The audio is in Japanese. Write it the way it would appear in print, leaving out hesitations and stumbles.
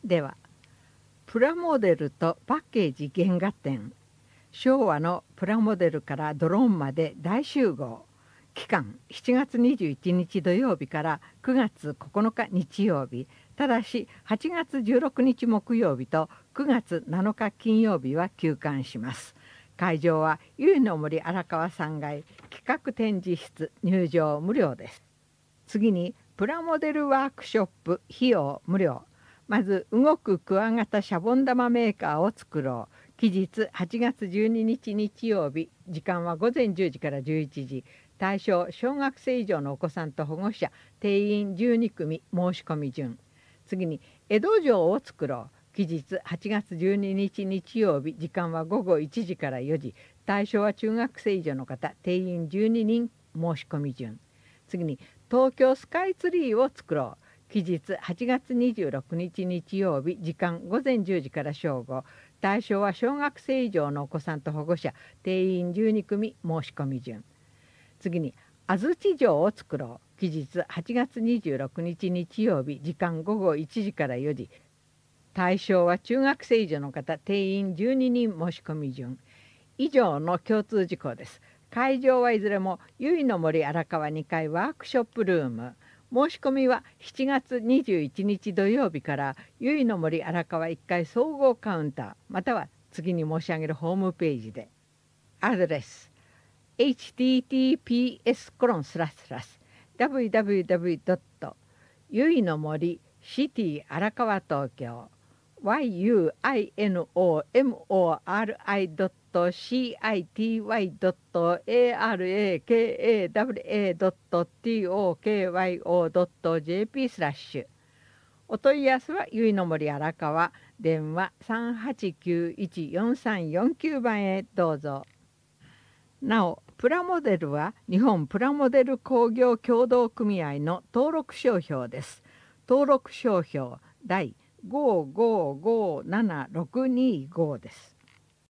では、プラモデルとパッケージ原画展、昭和のプラモデルからドローンまで大集合。期間7月21日土曜日から9月9日日曜日、ただし8月16日木曜日と9月7日金曜日は休館します。会場は由比の森荒川3階企画展示室、入場無料です。次にプラモデルワークショップ、費用無料。まず動くクワガタシャボン玉メーカーを作ろう。期日8月12日日曜日、時間は午前10時から11時。対象小学生以上のお子さんと保護者、定員12組、申し込み順。次に江戸城を作ろう。期日8月12日日曜日、時間は午後1時から4時。対象は中学生以上の方、定員12人、申し込み順。次に東京スカイツリーを作ろう。期日8月26日日曜日、時間午前10時から正午。対象は小学生以上のお子さんと保護者、定員12組、申し込み順。次に安土城を作ろう。期日8月26日日曜日、時間午後1時から4時。対象は中学生以上の方、定員12人、申し込み順。以上の共通事項です。会場はいずれも由比の森荒川2階ワークショップルーム。申し込みは7月21日土曜日から由比の森荒川1階総合カウンター、または次に申し上げるホームページで。アドレス https://www. ゆいの森シティ荒川東京 yuinomori.shitywatokyao.jp/ お問い合わせはゆいの森荒川電話3891-4349番へどうぞ。なお、プラモデルは日本プラモデル工業協同組合の登録商標です。登録商標第5557-625です。